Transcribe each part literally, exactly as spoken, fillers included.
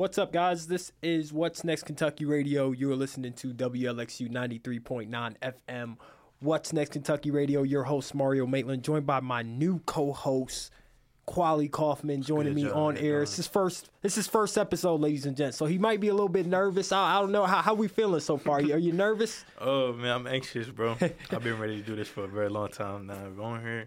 What's up, guys? This is What's Next Kentucky Radio. You're listening to W L X U ninety-three point nine F M. What's Next Kentucky Radio. Your host, Mario Maitland, joined by my new co-host, Quali Kaufman, joining me on air. It's his first It's his first episode, ladies and gents, so he might be a little bit nervous. I, I don't know. How, how we feeling so far? Are you, are you nervous? Oh, man, I'm anxious, bro. I've been ready to do this for a very long time now. Going here,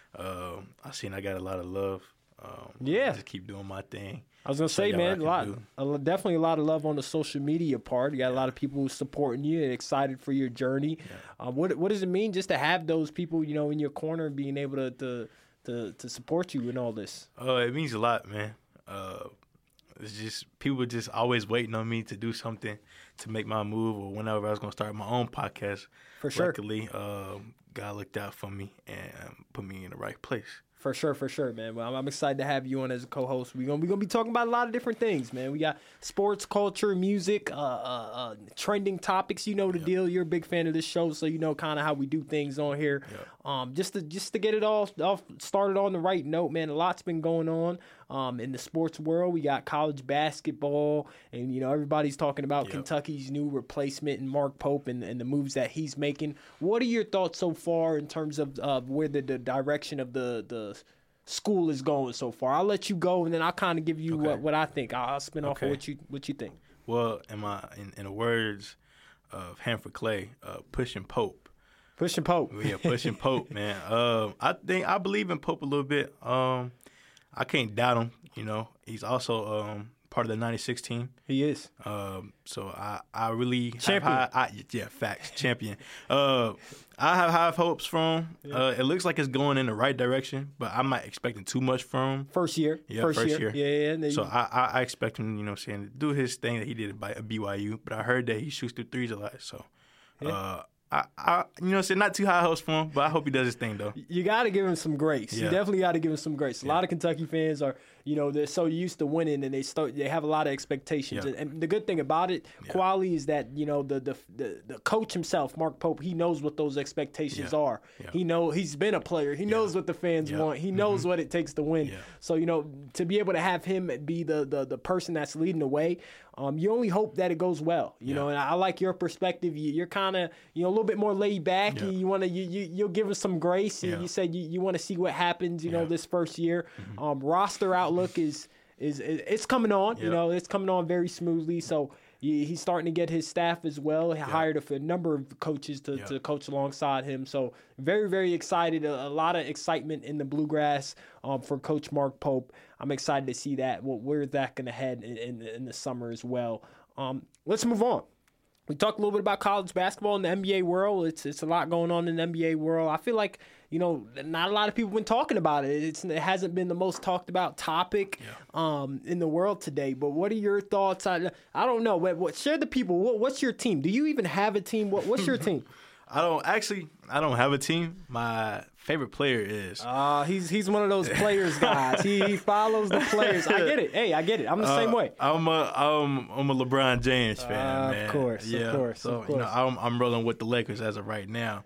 um, I seen I got a lot of love. Um, yeah. Just keep doing my thing. I was going to say, man, a lot, a, definitely a lot of love on the social media part. You got yeah. a lot of people supporting you and excited for your journey. Yeah. Uh, what what does it mean just to have those people, you know, in your corner and being able to to, to, to support you in all this? Oh, uh, it means a lot, man. Uh, it's just people just always waiting on me to do something to make my move or whenever I was going to start my own podcast. For sure. Luckily, uh, God looked out for me and put me in the right place. For sure, for sure, man. Well, I'm, I'm excited to have you on as a co-host. We're gonna we're gonna be talking about a lot of different things, man. We got sports, culture, music, uh, uh, uh, trending topics. You know the yep. deal. You're a big fan of this show, so you know kind of how we do things on here. Yep. Um, just to just to get it all, all started on the right note, man. A lot's been going on um, in the sports world. We got college basketball, and you know everybody's talking about yep. Kentucky's new replacement and Mark Pope and, and the moves that he's making. What are your thoughts so far in terms of uh, where the, the direction of the the school is going so far? I'll let you go, and then I'll kind of give you okay. what, what I think. I'll, I'll spin off okay. of what you what you think. Well, in my in, in the words of Hanford Clay, uh, pushing Pope. Pushing Pope. Yeah, pushing Pope, man. Um, I think I believe in Pope a little bit. Um, I can't doubt him. You know, he's also um, part of the ninety-six team. He is. Um, so I, I really champion. Have high, I, yeah, facts, champion. Uh, I have high hopes from him. Yeah. Uh, it looks like it's going in the right direction, but I'm not expecting too much from him. First year. Yeah, first, first year. year. Yeah, yeah. So I, I, I expect him, you know, saying to do his thing that he did at B Y U. But I heard that he shoots through threes a lot. So. Yeah. Uh, I, I, you know, say not too high hopes for him, but I hope he does his thing though. You got to give him some grace. Yeah. You definitely got to give him some grace. A yeah. lot of Kentucky fans are, you know, they're so used to winning and they start, they have a lot of expectations. Yeah. And, and the good thing about it, yeah. Quali, is that you know the, the the the coach himself, Mark Pope, he knows what those expectations yeah. are. Yeah. He know he's been a player. He yeah. knows what the fans yeah. want. He knows mm-hmm. what it takes to win. Yeah. So you know, to be able to have him be the the, the person that's leading the way. Um, you only hope that it goes well, you yeah. know. And I like your perspective. You, you're kind of, you know, a little bit more laid back. Yeah. You, you want to, you, you, you'll give us some grace. Yeah. You, you said you, you want to see what happens, you yeah. know, this first year. Mm-hmm. Um, roster outlook is, is, is it's coming on. Yeah. You know, it's coming on very smoothly. So he, he's starting to get his staff as well. He yeah. hired a, a number of coaches to, yeah. to coach alongside him. So very, very excited. A, a lot of excitement in the Bluegrass um, for Coach Mark Pope. I'm excited to see that. Well, where's that going to head in, in, in the summer as well? Um, let's move on. We talked a little bit about college basketball in the N B A world. It's it's a lot going on in the N B A world. I feel like, you know, not a lot of people have been talking about it. It's, it hasn't been the most talked about topic yeah. um, in the world today. But what are your thoughts? I, I don't know. What, what, share the people. What, what's your team? Do you even have a team? What, what's your team? I don't actually. I don't have a team. My favorite player is. Uh, he's he's one of those players guys. he, he follows the players. I get it. Hey, I get it. I'm the uh, same way. I'm a I'm I'm a LeBron James fan, uh, man. Of course, yeah. of course. So of course. you know, I'm I'm rolling with the Lakers as of right now.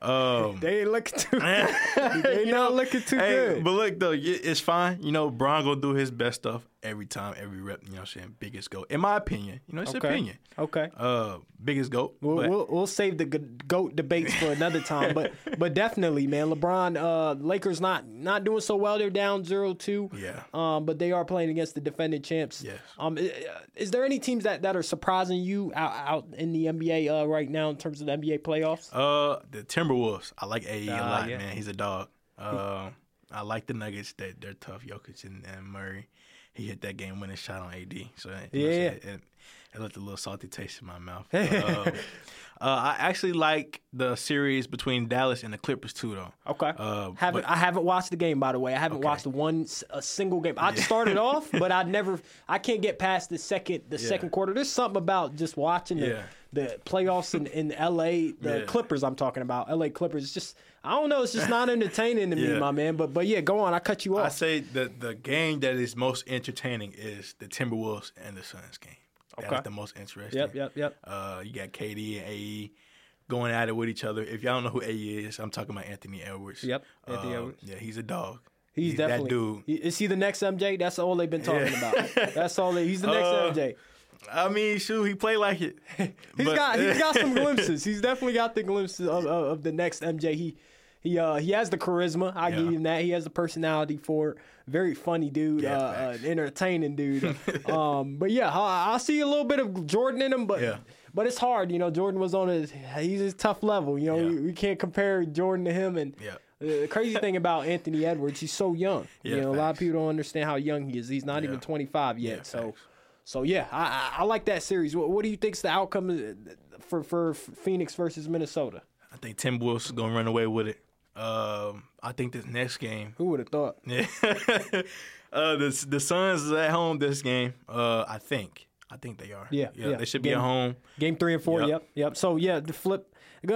Um, they ain't looking too good. They not know, looking too hey, good. But look, though, it's fine. You know, Bron gonna do his best stuff every time, every rep. You know what I'm saying? Biggest GOAT. In my opinion. You know, it's okay. an opinion. Okay. Uh, biggest GOAT. We'll, but, we'll, we'll save the GOAT debates for another time. but but definitely, man, LeBron, uh, Lakers not not doing so well. They're down zero two. Yeah. Um, but they are playing against the defending champs. Yes. Um, is, is there any teams that, that are surprising you out, out in the N B A uh, right now in terms of the N B A playoffs? Uh, the Timberwolves. I like A E uh, a lot, yeah. man. He's a dog. Uh, I like the Nuggets. They, they're tough. Jokic and, and Murray. He hit that game-winning shot on A D. So yeah, it, it, it left a little salty taste in my mouth. But, uh, uh, I actually like the series between Dallas and the Clippers too, though. Okay. Uh, haven't but, I haven't watched the game, by the way. I haven't okay. watched one a single game. I started off, but I never. I can't get past the second the yeah. second quarter. There's something about just watching the. Yeah. The playoffs in, in L A, the yeah. Clippers I'm talking about, L A Clippers. It's just, I don't know, it's just not entertaining to yeah. me, my man. But but yeah, go on. I cut you off. I say the the game that is most entertaining is the Timberwolves and the Suns game. Okay. That's the most interesting. Yep, yep, yep. Uh, you got K D and A E going at it with each other. If y'all don't know who A E is, I'm talking about Anthony Edwards. Yep, Anthony uh, Edwards. Yeah, he's a dog. He's, He's definitely. that dude. He- Is he the next M J? That's all they've been talking Yeah. about. That's all. They, he's the next Uh, M J. I mean, shoot, he played like it. He's But- got he's got some glimpses. He's definitely got the glimpses of, of, of the next M J. He he uh he has the charisma. I Yeah. give him that. He has the personality for it. Very funny dude. Yeah, uh, uh, facts. entertaining dude. um, but yeah, I, I see a little bit of Jordan in him, but. Yeah. But it's hard, you know. Jordan was on a he's a tough level, you know. Yeah. We, we can't compare Jordan to him. And Yeah. the crazy thing about Anthony Edwards, he's so young. Yeah, you know, a lot of facts. people don't understand how young he is. He's not Yeah. even twenty-five yet. Yeah, so, facts. so yeah, I, I I like that series. What, what do you think's the outcome uh, for for Phoenix versus Minnesota? I think Timberwolves is gonna run away with it. Um, I think this next game. Who would have thought? Yeah. uh, the the Suns is at home this game. Uh, I think. I think they are. Yeah, yeah. They should be Game- at home. Game three and four. Yep, Yep. yep. So yeah, the flip.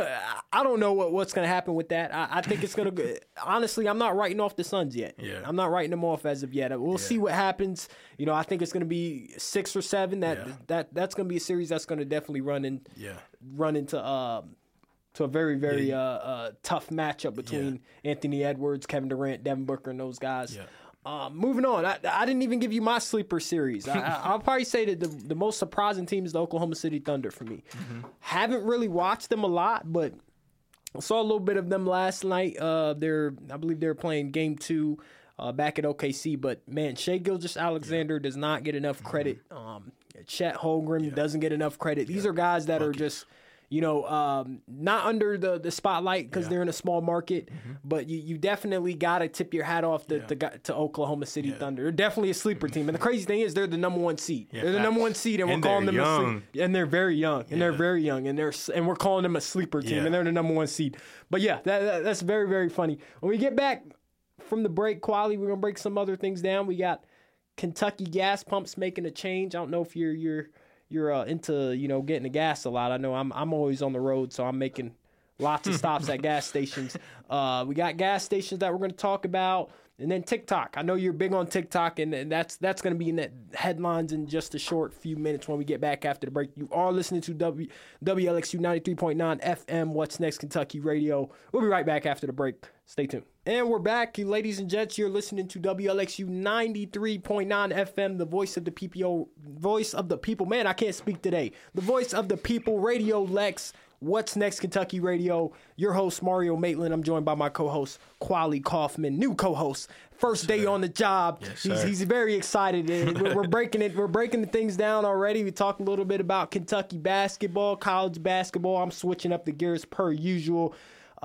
I don't know what, what's going to happen with that. I, I think it's going to. Honestly, I'm not writing off the Suns yet. Yeah. I'm not writing them off as of yet. We'll Yeah. see what happens. You know, I think it's going to be six or seven. That Yeah. that that's going to be a series that's going to definitely run in Yeah. run into um to a very very Yeah. uh, uh tough matchup between Anthony Edwards, Kevin Durant, Devin Booker, and those guys. Yeah. Um, moving on, I, I didn't even give you my sleeper series. I, I, I'll probably say that the, the most surprising team is the Oklahoma City Thunder for me. Mm-hmm. Haven't really watched them a lot, but I saw a little bit of them last night. Uh, they're I believe they were playing Game Two uh, back at O K C. But man, Shai Gilgeous-Alexander does not get enough credit. Um, Chet Holmgren doesn't get enough credit. These are guys that are just. You know, um, not under the, the spotlight because Yeah. they're in a small market, but you, you definitely got to tip your hat off the, Yeah. the guy- to Oklahoma City Yeah. Thunder. They're definitely a sleeper team. And the crazy thing is they're the number one seed. Yeah, they're the facts. number one seed, and, And we're calling they're them a young. sleep, and they're very young, and they're Yeah. very young, and they're s- and we're calling them a sleeper team, Yeah. and they're the number one seed. But yeah, that, that that's very very funny. When we get back from the break, quality, we're gonna break some other things down. We got Kentucky gas pumps making a change. I don't know if you're you're you're uh, into you know getting the gas a lot. I know I'm I'm always on the road, so I'm making lots of stops at gas stations. Uh, we got gas stations that we're going to talk about, and then TikTok. I know you're big on TikTok, and, and that's that's going to be in the headlines in just a short few minutes when we get back after the break. You are listening to w, W L X U ninety-three point nine F M. What's Next Kentucky Radio. We'll be right back after the break. Stay tuned. And we're back, ladies and gents. You're listening to W L X U ninety-three point nine F M, the voice of the people. Voice of the people. Man, I can't speak today. The voice of the people, Radio Lex. What's Next Kentucky Radio. Your host, Mario Maitland. I'm joined by my co-host, Quali Kaufman. New co-host. First day on the job. Yes, he's, sir. he's very excited. And We're, we're breaking it. We're breaking the things down already. We talked a little bit about Kentucky basketball, college basketball. I'm switching up the gears per usual.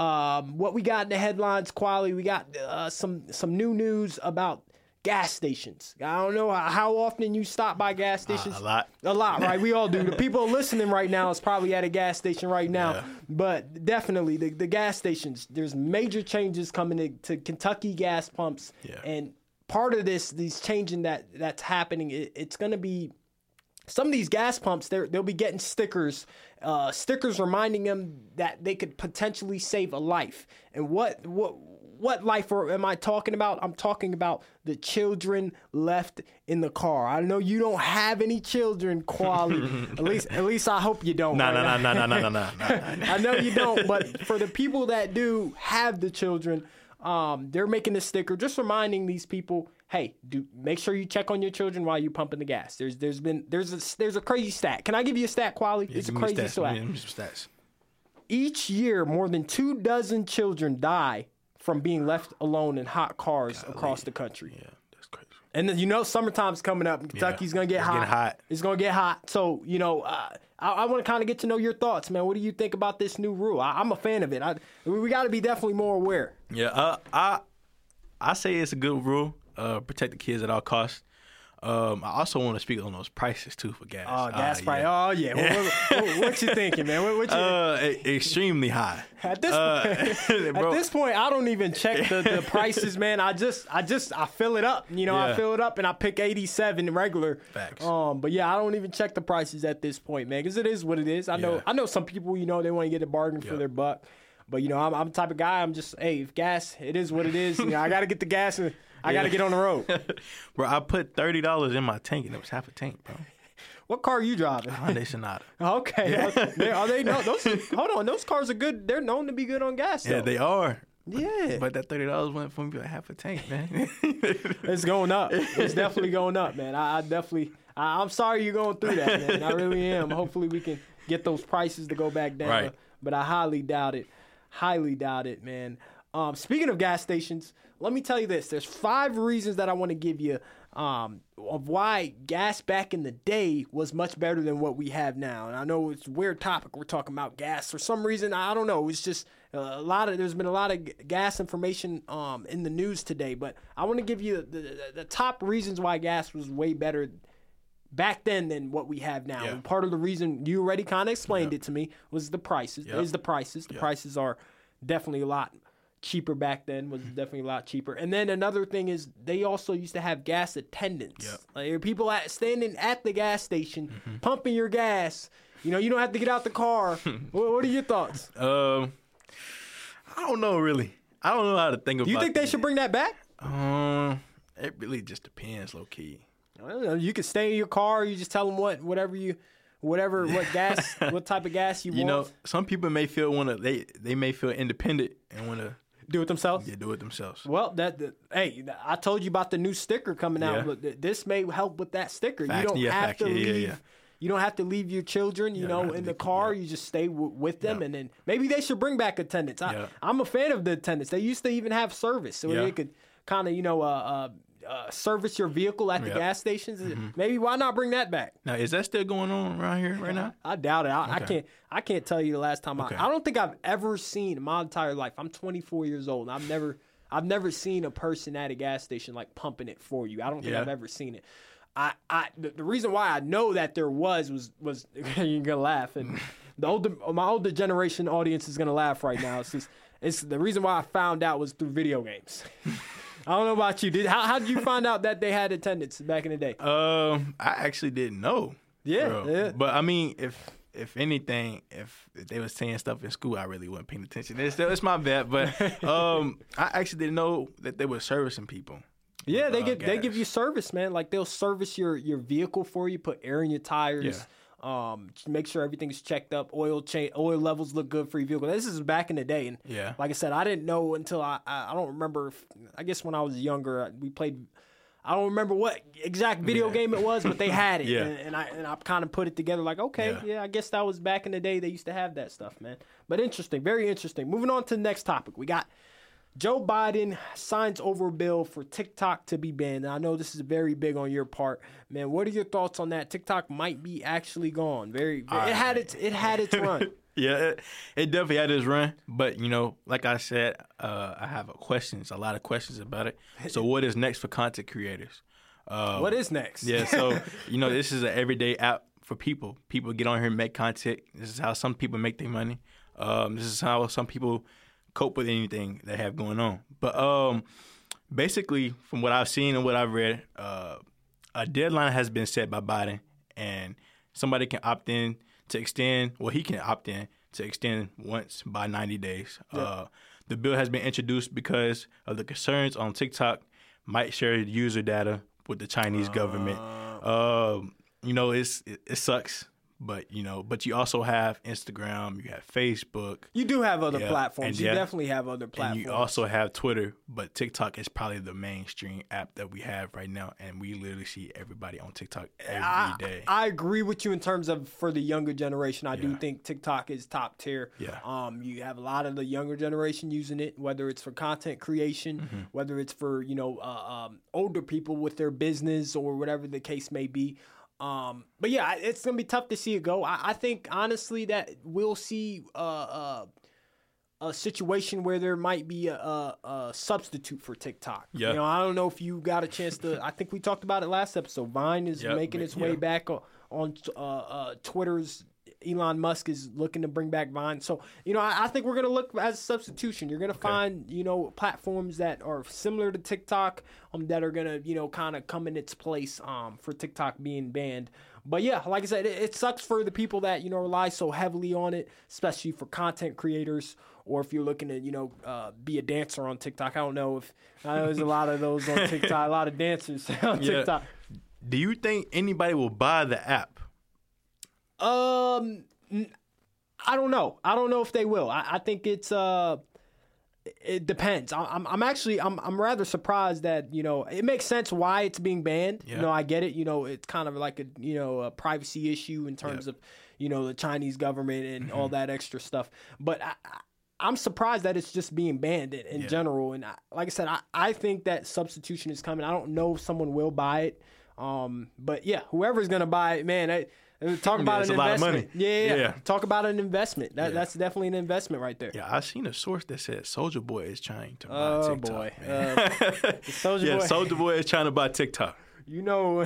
Um, what we got in the headlines, Quali, we got uh, some some new news about gas stations. I don't know how, how often you stop by gas stations. Uh, a lot. A lot, right? We all do. The people listening right now is probably at a gas station right now. Yeah. But definitely, the, the gas stations, there's major changes coming to, to Kentucky gas pumps. Yeah. And part of this, these changing that that's happening, it, it's going to be some of these gas pumps, they're, they'll be getting stickers, uh, stickers reminding them that they could potentially save a life. And what what what life are, am I talking about? I'm talking about the children left in the car. I know you don't have any children, Quali. at least at least I hope you don't. No, right no, no, now. no, no, no, no, no. I know you don't, but for the people that do have the children, um, they're making a sticker just reminding these people, hey, do make sure you check on your children while you're pumping the gas. There's there's been there's a there's a crazy stat. Can I give you a stat, Quali? Yeah, It's a give me crazy stats. stat. Give me some stats. Each year, more than two dozen children die from being left alone in hot cars across the country. Yeah, that's crazy. And then you know summertime's coming up. And Kentucky's gonna get It's hot. getting hot. It's gonna get hot. So you know, uh, I, I want to kind of get to know your thoughts, man. What do you think about this new rule? I, I'm a fan of it. I, we got to be definitely more aware. Yeah, uh, I I say it's a good rule. Uh, protect the kids at all costs. Um, I also want to speak on those prices too for gas. Oh, gas Uh, price. yeah. Oh yeah. What, what, what, what you thinking, man? What, what you, Uh, e- extremely high. at this uh, point, bro. at this point, I don't even check the, the prices, man. I just, I just, I fill it up. You know, I Yeah. fill it up and I pick eighty-seven regular. Facts. Um, but yeah, I don't even check the prices at this point, man, because it is what it is. I know, Yeah. I know some people, you know, they want to get a bargain for Yeah. their buck. But you know, I'm, I'm the type of guy. I'm just, hey, if gas, it is what it is. You know, I got to get the gas and I got to Yeah. get on the road. Bro, I put thirty dollars in my tank and it was half a tank, bro. What car are you driving? Hyundai Sonata. Okay, are they, are they no, those? Hold on, those cars are good. They're known to be good on gas. Yeah, though. they are. Yeah. But that thirty dollars went for me like half a tank, man. It's going up. It's definitely going up, man. I, I definitely. I, I'm sorry you're going through that, man. I really am. Hopefully we can get those prices to go back down. Right. But I highly doubt it. Highly doubt it, man. Um, speaking of gas stations, let me tell you this. There's five reasons that I want to give you um, of why gas back in the day was much better than what we have now. And I know it's a weird topic. We're talking about gas for some reason. I don't know. It's just a lot of. There's been a lot of gas information um, in the news today. But I want to give you the, the, the top reasons why gas was way better back then than what we have now. Yeah. And part of the reason you already kind of explained Yep. it to me was the prices. Yep. Is the prices. The Yep. prices are definitely a lot cheaper back then. Was definitely a lot cheaper. And then another thing is they also used to have gas attendants. Yep. Like people at, standing at the gas station pumping your gas. You know, you don't have to get out the car. what, what are your thoughts? Um, I don't know really. I don't know how to think about. Do you think they should bring that back? Um, it really just depends, low key. I don't know. You can stay in your car. You just tell them what, whatever you, whatever, what gas, what type of gas you, You want. know, some people may feel want to. They they may feel independent and want to Do it themselves. yeah, do it themselves. Well, that, that hey, I told you about the new sticker coming out. Yeah. But th- this may help with that sticker. Facts. You don't Yeah, have facts. to Yeah, yeah, leave. yeah. You don't have to leave your children, you Yeah, know, not in to the leave- car. yeah. You just stay w- with them, Yeah. and then maybe they should bring back attendants. I, Yeah. I'm a fan of the attendants. They used to even have service, so Yeah. they could kind of, you know, uh, uh, uh, service your vehicle at the Yeah. gas stations. Mm-hmm. Maybe why not bring that back? Now, is that still going on around here right now? I doubt it. I, I Okay. can't. I can't tell you the last time. Okay. I, I don't think I've ever seen in my entire life. I'm twenty-four years old. And I've never. I've never seen a person at a gas station like pumping it for you. I don't think Yeah. I've ever seen it. I. I. The, the reason why I know that there was was was you're gonna laugh, and the older my older generation audience is gonna laugh right now. It's just, it's the reason why I found out was through video games. I don't know about you. Did how, how did you find out that they had attendance back in the day? Um, I actually didn't know. Yeah, bro. yeah. But I mean, if if anything, if, if they were saying stuff in school, I really wasn't paying attention. It's, it's my bad, but um, I actually didn't know that they were servicing people. Yeah, they uh, give they gas. give you service, man. Like they'll service your, your vehicle for you, put air in your tires, Yeah. um, make sure everything's checked up, oil cha- oil levels look good for your vehicle. This is back in the day, and Yeah. like I said, I didn't know until I I, I don't remember. If, I guess when I was younger, we played. I don't remember what exact video Yeah. game it was, but they had it, Yeah. and, and I and I kind of put it together. Like, okay, Yeah. yeah, I guess that was back in the day. They used to have that stuff, man. But interesting, very interesting. Moving on to the next topic, we got Joe Biden signs over a bill for TikTok to be banned. And I know this is very big on your part, man. What are your thoughts on that? TikTok might be actually gone. Very, very it had its it had its run. Yeah, it, it definitely had its run, but you know, like I said, uh, I have questions, a lot of questions about it. So, what is next for content creators? Um, What is next? Yeah, so you know, this is an everyday app for people. People get on here and make content. This is how some people make their money. Um, this is how some people cope with anything they have going on. But um, basically, from what I've seen and what I've read, uh, a deadline has been set by Biden, and somebody can opt in to extend. Well, he can opt in to extend once by ninety days. Yep. Uh, the bill has been introduced because of the concerns on TikTok might share user data with the Chinese government. Um, you know, it's it, it sucks. But, you know, but you also have Instagram, you have Facebook. You do have other Yeah, platforms. and You yeah, definitely have other And platforms. you also have Twitter, but TikTok is probably the mainstream app that we have right now, and we literally see everybody on TikTok every day. I, I agree with you in terms of for the younger generation. I do Yeah. think TikTok is top tier. Yeah. Um, you have a lot of the younger generation using it, whether it's for content creation, Mm-hmm. whether it's for you know uh, um, older people with their business or whatever the case may be. Um, but yeah, I- it's gonna be tough to see it go. I, I think honestly that we'll see uh, uh, a situation where there might be a, a, a substitute for TikTok. Yeah. You know, I don't know if you got a chance to. I think we talked about it last episode. Vine is Yep. making its Yeah. way back on, on uh, uh, Twitter's. Elon Musk is looking to bring back Vine. So, you know, I, I think we're going to look as a substitution. You're going to find, you know, platforms that are similar to TikTok um, that are going to, you know, kind of come in its place um, for TikTok being banned. But yeah, like I said, it, it sucks for the people that, you know, rely so heavily on it, especially for content creators or if you're looking to, you know, uh, be a dancer on TikTok. I don't know if I know there's a lot of those on TikTok, a lot of dancers on Yeah. TikTok. Do you think anybody will buy the app? Um, n- I don't know. I don't know if they will. I, I think it's uh, it depends. I- I'm I'm actually I'm I'm rather surprised that, you know, it makes sense why it's being banned. Yeah. You know, I get it. You know, it's kind of like a, you know, a privacy issue in terms Yeah. of, you know, the Chinese government and all that extra stuff. But I, I, I'm surprised that it's just being banned in, in Yeah. general. And I, like I said, I, I think that substitution is coming. I don't know if someone will buy it. Um, but yeah, whoever's gonna buy it, man, I, talk about it's an a lot of investment. money. Yeah, yeah, Yeah. Talk about an investment. That, Yeah. That's definitely an investment right there. Yeah, I seen a source that said Soldier Boy is trying to buy Oh, TikTok. boy. Man. Uh, Soulja yeah, Boy. Soldier Boy is trying to buy TikTok. You know,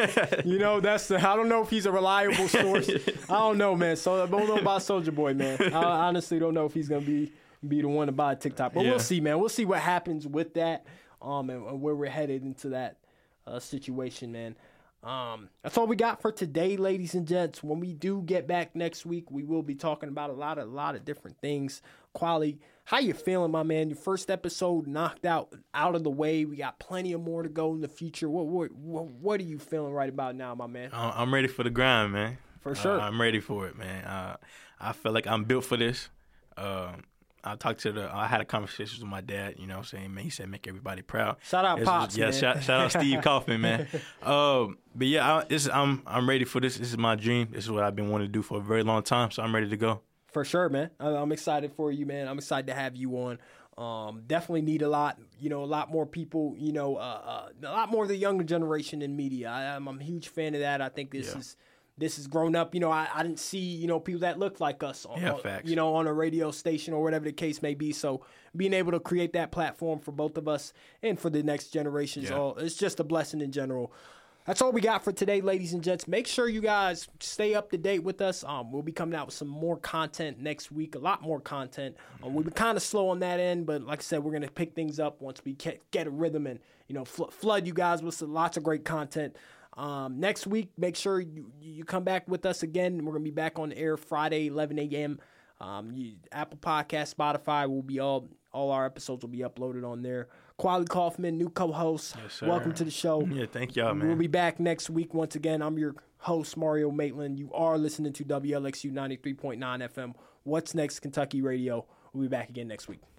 you know that's the. I don't know if he's a reliable source. I don't know, man. So I don't know about Soulja Boy, man. I honestly don't know if he's gonna be be the one to buy TikTok, but Yeah. we'll see, man. We'll see what happens with that, um, and where we're headed into that uh, situation, man. Um, that's all we got for today, ladies and gents. When we do get back next week, we will be talking about a lot of a lot of different things. Quality, how you feeling, my man? Your first episode knocked out out of the way. We got plenty of more to go in the future. What what what, what are you feeling right about now, my man? I'm I'm ready for the grind, man. For sure. Uh, I'm ready for it, man. Uh, I feel like I'm built for this. Um, I talked to the. I had a conversation with my dad. You know, what I'm saying, man, he said, "Make everybody proud." Shout out This Pops, was- yeah, man. shout, shout out Steve Kaufman, man. Um, but yeah, I, this is, I'm I'm ready for this. This is my dream. This is what I've been wanting to do for a very long time. So I'm ready to go. For sure, man. I- I'm excited for you, man. I'm excited to have you on. Um, definitely need a lot, you know, a lot more people, you know, uh, uh, a lot more of the younger generation in media. I, I'm, I'm a huge fan of that. I think this Yeah. is this has grown up. You know, I, I didn't see, you know, people that look like us, on, Yeah, on- facts. you know, on a radio station or whatever the case may be. So being able to create that platform for both of us and for the next generations, Yeah. all it's just a blessing in general. That's all we got for today, ladies and gents. Make sure you guys stay up to date with us. Um, we'll be coming out with some more content next week, a lot more content. Um, we've been kind of slow on that end, but like I said, we're going to pick things up once we get, get a rhythm and, you know, fl- flood you guys with some, lots of great content. Um, next week, make sure you, you come back with us again. We're going to be back on the air Friday, eleven a.m. Um, you, Apple Podcast, Spotify will be all, all our episodes will be uploaded on there. Quali Kaufman, new co-host. Yes, sir. Welcome to the show. Yeah, thank y'all, man. We'll be back next week once again. I'm your host, Mario Maitland. You are listening to W L X U ninety-three point nine F M. What's Next Kentucky Radio. We'll be back again next week.